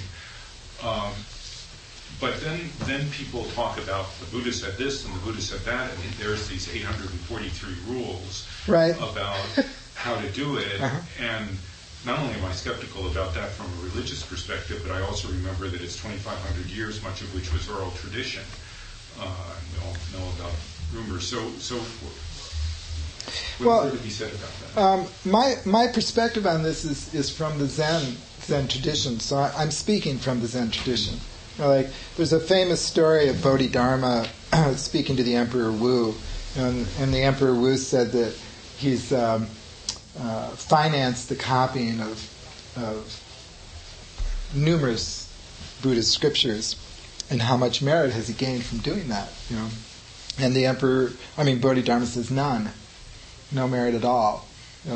But then people talk about the Buddha said this and the Buddha said that, and there's these 843 rules about how to do it. And not only am I skeptical about that from a religious perspective, but I also remember that it's 2,500 years, much of which was oral tradition. We all know about rumors. So what's there to be said about that? My perspective on this is from the Zen tradition. So I'm speaking from the Zen tradition. There's a famous story of Bodhidharma speaking to the Emperor Wu, and the Emperor Wu said that he's financed the copying of numerous Buddhist scriptures, and how much merit has he gained from doing that? And the Emperor, Bodhidharma says none, no merit at all.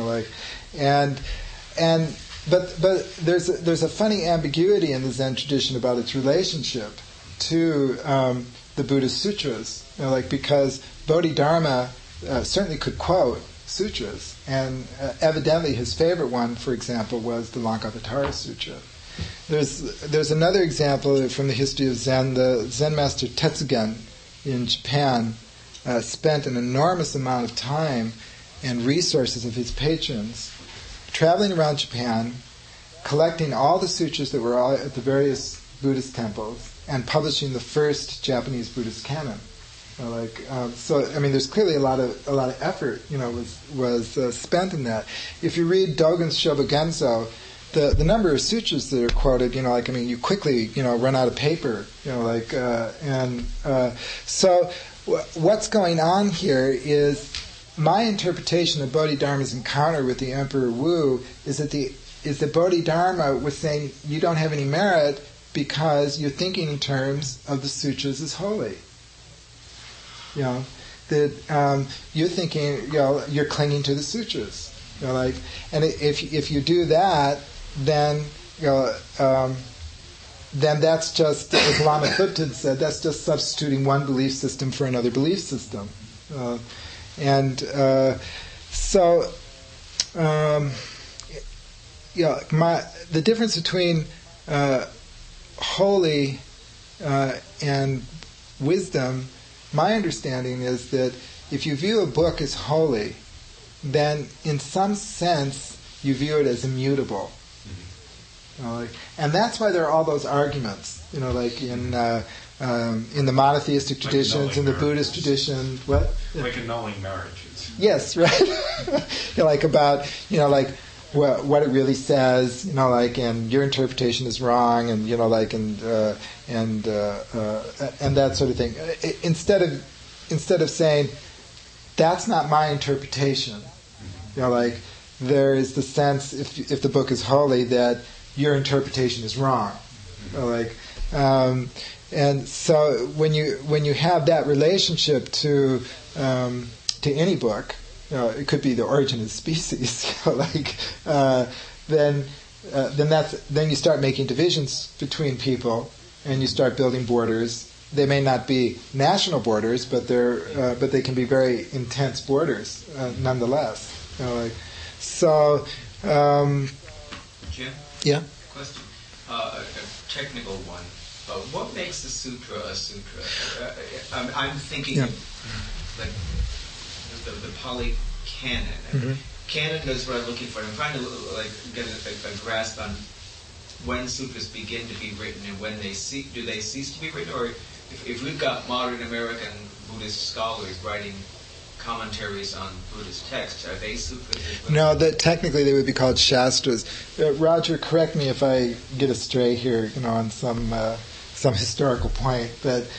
But there's a funny ambiguity in the Zen tradition about its relationship to the Buddhist sutras, because Bodhidharma certainly could quote sutras, and evidently his favorite one, for example, was the Lankavatara Sutra. There's another example from the history of Zen. The Zen master Tetsugen in Japan spent an enormous amount of time and resources of his patrons traveling around Japan, collecting all the sutras that were at the various Buddhist temples, and publishing the first Japanese Buddhist canon. There's clearly a lot of effort, was spent in that. If you read Dogen's Shobogenzo, the number of sutras that are quoted, you quickly, run out of paper, so what's going on here is my interpretation of Bodhidharma's encounter with the Emperor Wu is that Bodhidharma was saying you don't have any merit because you're thinking in terms of the sutras as holy. That you're thinking, you're clinging to the sutras. And if you do that, then that's just, as Lama Thubten said, that's just substituting one belief system for another belief system. The difference between holy and wisdom, my understanding is that if you view a book as holy, then in some sense you view it as immutable. And that's why there are all those arguments, in the monotheistic traditions, in the Buddhist tradition. What? Like annulling marriages. Yes, right. About what it really says, and your interpretation is wrong, and and that sort of thing. Instead of saying that's not my interpretation, there is the sense, if the book is holy, that your interpretation is wrong. And so when you have that relationship to any book, it could be the origin of species, then you start making divisions between people, and you start building borders. They may not be national borders, but they can be very intense borders nonetheless. Jim? Yeah. Question. A technical one. What makes the sutra a sutra? I'm thinking of like the Pali canon. Mm-hmm. Canon is what I'm looking for. I'm trying to get a grasp on when sutras begin to be written and when they cease to be written, or if we've got modern American Buddhist scholars writing commentaries on Buddhist texts, are they sutras as well? No, technically they would be called shastras. Roger, correct me if I get astray here, on some historical point, but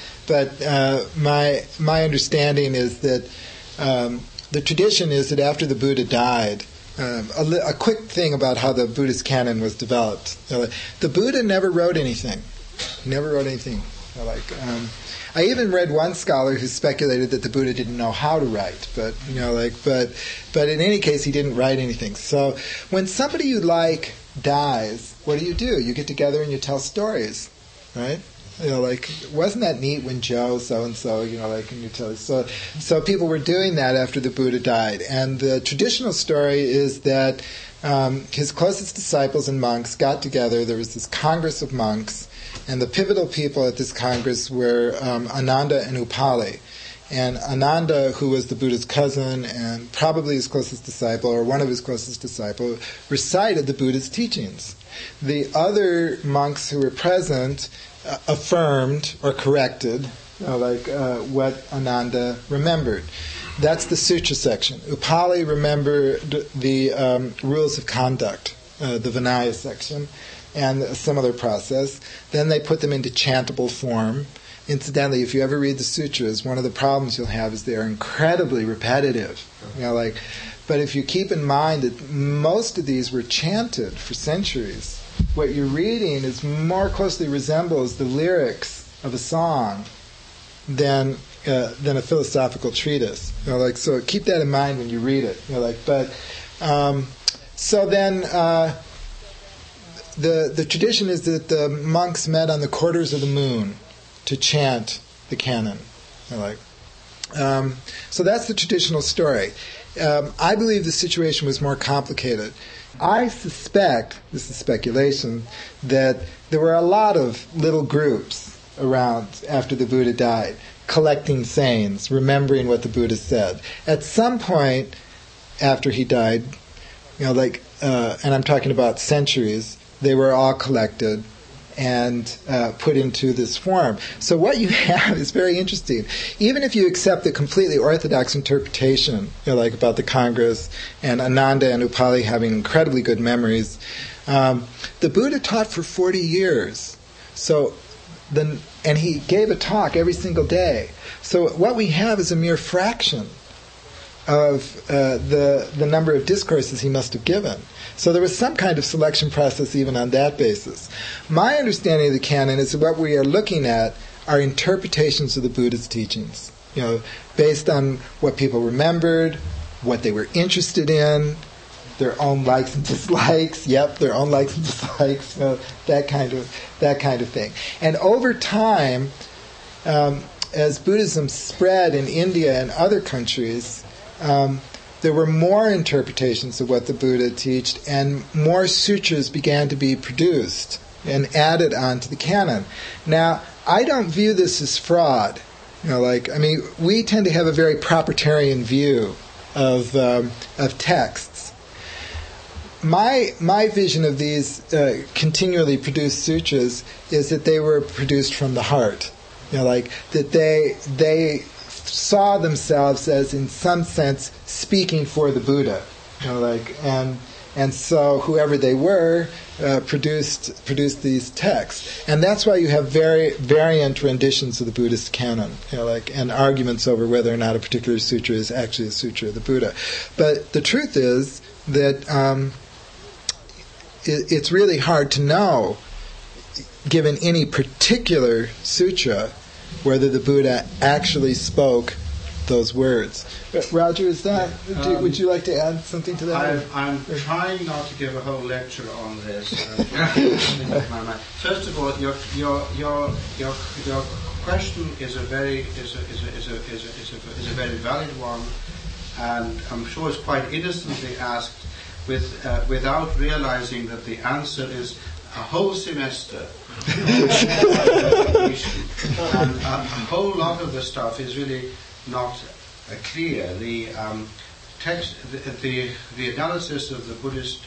my understanding is that the tradition is that after the Buddha died, a quick thing about how the Buddhist canon was developed. The Buddha never wrote anything. He never wrote anything. I even read one scholar who speculated that the Buddha didn't know how to write, but in any case, he didn't write anything. So when somebody you like dies, what do? You get together and you tell stories, right? Wasn't that neat when Joe so-and-so, and you tell us. So people were doing that after the Buddha died. And the traditional story is that his closest disciples and monks got together. There was this congress of monks, and the pivotal people at this congress were Ananda and Upali. And Ananda, who was the Buddha's cousin and probably his closest disciple, or one of his closest disciples, recited the Buddha's teachings. The other monks who were present affirmed or corrected what Ananda remembered. That's the sutra section. Upali remembered the rules of conduct, the Vinaya section, and a similar process. Then they put them into chantable form. Incidentally, if you ever read the sutras, one of the problems you'll have is they are incredibly repetitive. But if you keep in mind that most of these were chanted for centuries, what you're reading is more closely resembles the lyrics of a song than a philosophical treatise. So keep that in mind when you read it. So then the tradition is that the monks met on the quarters of the moon to chant the canon. So that's the traditional story. I believe the situation was more complicated. I suspect, this is speculation, that there were a lot of little groups around after the Buddha died, collecting sayings, remembering what the Buddha said. At some point after he died, and I'm talking about centuries, they were all collected and put into this form. So what you have is very interesting. Even if you accept the completely orthodox interpretation, about the Congress and Ananda and Upali having incredibly good memories, the Buddha taught for 40 years. And he gave a talk every single day. So what we have is a mere fraction of the number of discourses he must have given. So there was some kind of selection process even on that basis. My understanding of the canon is that what we are looking at are interpretations of the Buddha's teachings, based on what people remembered, what they were interested in, their own likes and dislikes. Their own likes and dislikes. That kind of thing. And over time, as Buddhism spread in India and other countries, there were more interpretations of what the Buddha taught, and more sutras began to be produced and added onto the canon. Now, I don't view this as fraud. We tend to have a very proprietarian view of texts. My vision of these continually produced sutras is that they were produced from the heart. That they saw themselves as, in some sense, speaking for the Buddha, and so whoever they were produced these texts, and that's why you have very variant renditions of the Buddhist canon, and arguments over whether or not a particular sutra is actually a sutra of the Buddha. But the truth is that it's really hard to know given any particular sutra, whether the Buddha actually spoke those words. Roger, is that? Would you like to add something to that? I'm trying not to give a whole lecture on this. First of all, your question is a very valid one, and I'm sure it's quite innocently asked, without realizing that the answer is a whole semester. And a whole lot of the stuff is really not clear. The text, the analysis of the Buddhist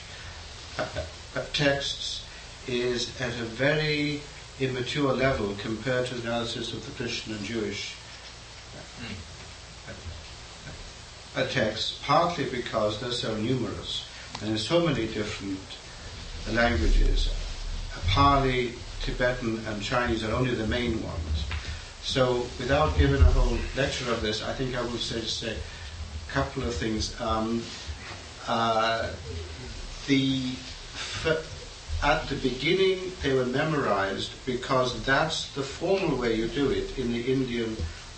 texts is at a very immature level compared to the analysis of the Christian and Jewish texts, partly because they're so numerous and in so many different languages. Pali, Tibetan and Chinese are only the main ones. So without giving a whole lecture of this, I think I will say a couple of things. At the beginning they were memorized because that's the formal way you do it in the Indian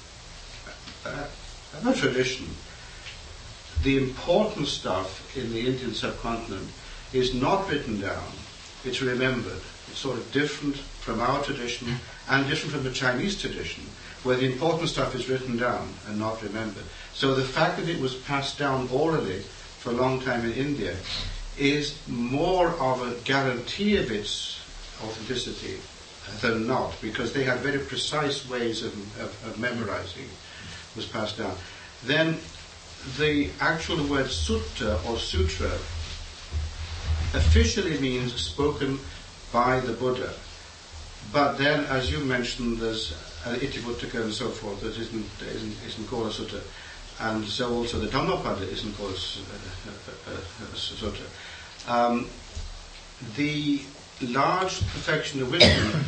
tradition. The important stuff in the Indian subcontinent is not written down, it's remembered. It's sort of different from our tradition and different from the Chinese tradition, where the important stuff is written down and not remembered. So the fact that it was passed down orally for a long time in India is more of a guarantee of its authenticity than not, because they had very precise ways of memorizing was passed down. Then the actual word sutta or sutra officially means spoken by the Buddha. But then, as you mentioned, there's Itivuttaka and so forth that isn't called a sutta. And so also the Dhammapada isn't called a sutta. The large perfection of wisdom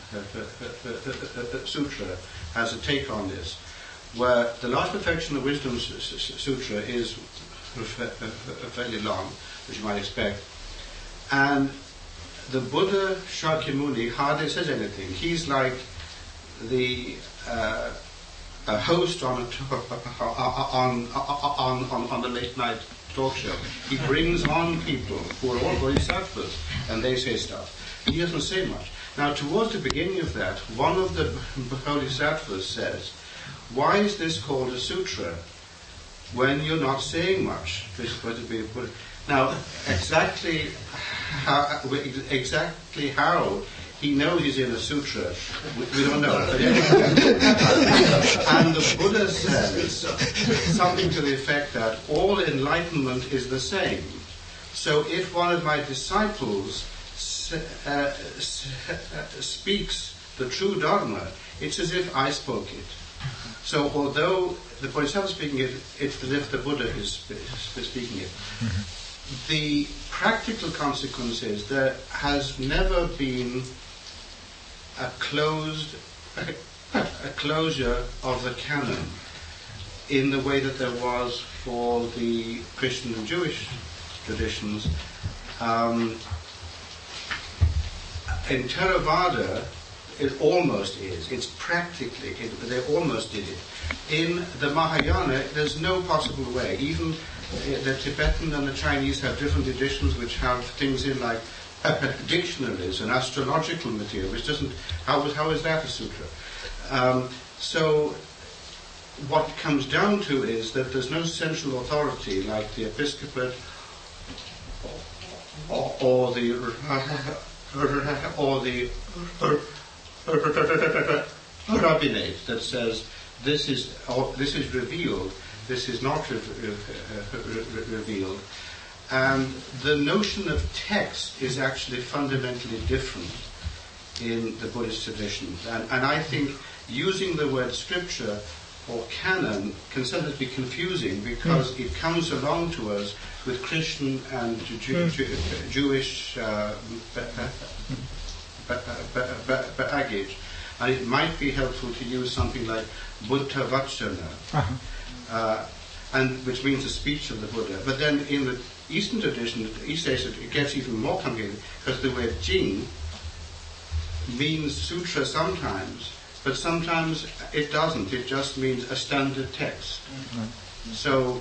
sutra has a take on this, where the large perfection of wisdom sutra is fairly long, as you might expect, and the Buddha Shakyamuni hardly says anything. He's like the a host on the late night talk show. He brings on people who are all bodhisattvas, and they say stuff. He doesn't say much. Now, towards the beginning of that, one of the bodhisattvas says, "Why is this called a sutra when you're not saying much? This is going to be a Buddha." Now, exactly how he knows he's in a sutra, we don't know. And the Buddha says something to the effect that all enlightenment is the same. So if one of my disciples speaks the true Dharma, it's as if I spoke it. So although the Bodhisattva is speaking it, it's as if the Buddha is speaking it. Mm-hmm. The practical consequence is there has never been a closure of the canon in the way that there was for the Christian and Jewish traditions. In Theravada, it almost is. It's practically, they almost did it. In the Mahayana, there's no possible way. Even the Tibetan and the Chinese have different editions which have things in like dictionaries and astrological material, which doesn't. How is that a sutra? So what it comes down to is that there's no central authority like the episcopate or the rabbinate that says this is revealed, this is not revealed. And the notion of text is actually fundamentally different in the Buddhist tradition. And I think using the word scripture or canon can sometimes be confusing because it comes along to us with Christian and Jewish baggage. And it might be helpful to use something like Buddha Vachana, and which means the speech of the Buddha. But then in the Eastern tradition, East Asia, it gets even more complicated because the word Jing means sutra sometimes, but sometimes it doesn't. It just means a standard text. So.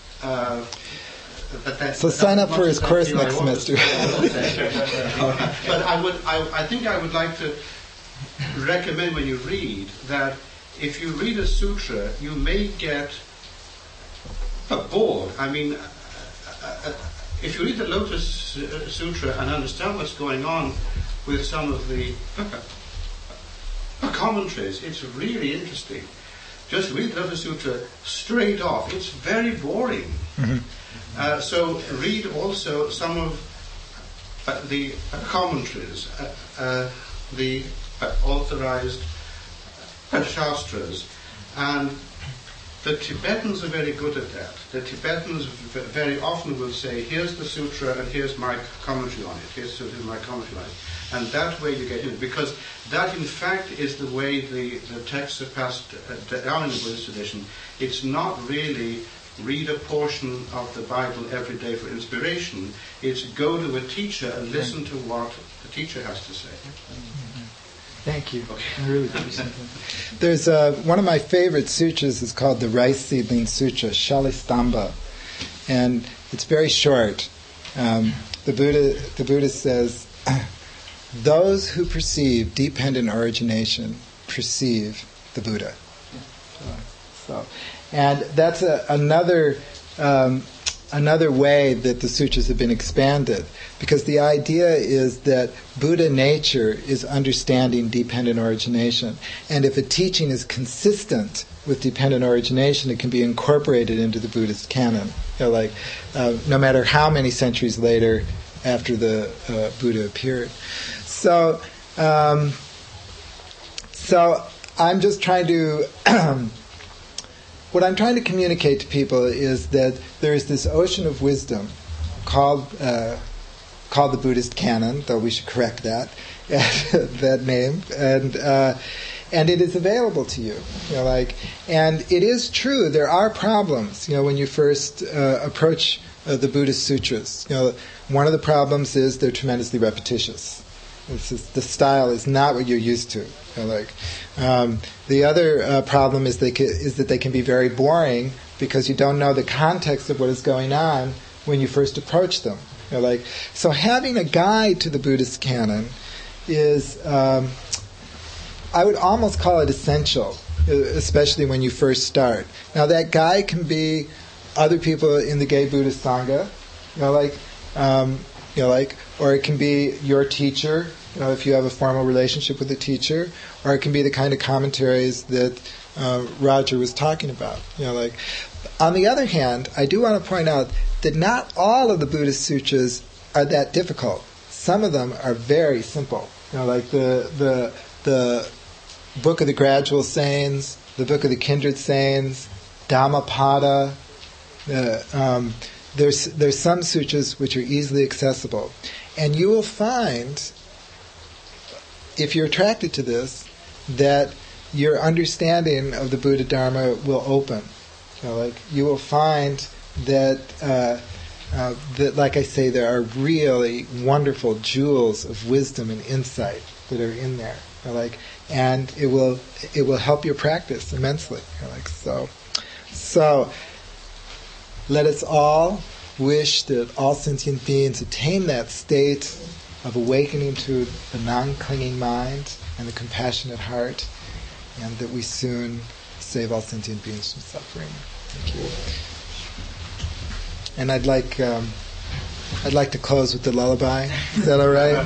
So sign up for his course next semester. But I think I would like to recommend when you read that if you read a sutra, you may get bored. I mean, if you read the Lotus Sutra and understand what's going on with some of the commentaries, it's really interesting. Just read the Lotus Sutra straight off. It's very boring. Mm-hmm. So read also some of the commentaries, the authorized Shastras, and the Tibetans are very good at that. The Tibetans very often will say, here's the sutra and here's my commentary on it. Here's my commentary on it. And that way you get in it. Because that in fact is the way the texts are passed down in the Buddhist tradition. It's not really read a portion of the Bible every day for inspiration. It's go to a teacher and listen to what the teacher has to say. Thank you. Okay. I really appreciate that. There's one of my favorite sutras is called the Rice Seedling Sutra, Shalistamba, and it's very short. The Buddha says, "Those who perceive dependent origination perceive the Buddha." And that's another way that the sutras have been expanded, because the idea is that Buddha nature is understanding dependent origination, and if a teaching is consistent with dependent origination, it can be incorporated into the Buddhist canon. No matter how many centuries later after the Buddha appeared. So I'm just trying to. What I'm trying to communicate to people is that there is this ocean of wisdom called the Buddhist canon, though we should correct that name, and it is available to you. And it is true there are problems. When you first approach the Buddhist sutras, one of the problems is they're tremendously repetitious. The style is not what you're used to. The other problem is that they can be very boring because you don't know the context of what is going on when you first approach them. So having a guide to the Buddhist canon is, I would almost call it essential, especially when you first start. Now that guide can be other people in the Gay Buddhist Sangha, or it can be your teacher, if you have a formal relationship with the teacher, or it can be the kind of commentaries that Roger was talking about. On the other hand, I do want to point out that not all of the Buddhist sutras are that difficult. Some of them are very simple. Like the Book of the Gradual Sayings, the Book of the Kindred Sayings, Dhammapada. There's some sutras which are easily accessible. And you will find, if you're attracted to this, that your understanding of the Buddha Dharma will open. You will find that, like I say, there are really wonderful jewels of wisdom and insight that are in there. And it will help your practice immensely. So let us all wish that all sentient beings attain that state of awakening to the non-clinging mind and the compassionate heart, and that we soon save all sentient beings from suffering. Thank you. And I'd like to close with the lullaby. Is that all right?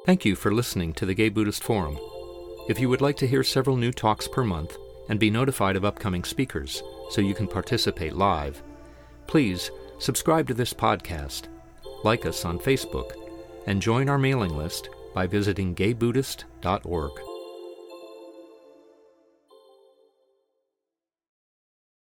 Thank you for listening to the Gay Buddhist Forum. If you would like to hear several new talks per month and be notified of upcoming speakers so you can participate live, please subscribe to this podcast, like us on Facebook, and join our mailing list by visiting gaybuddhist.org.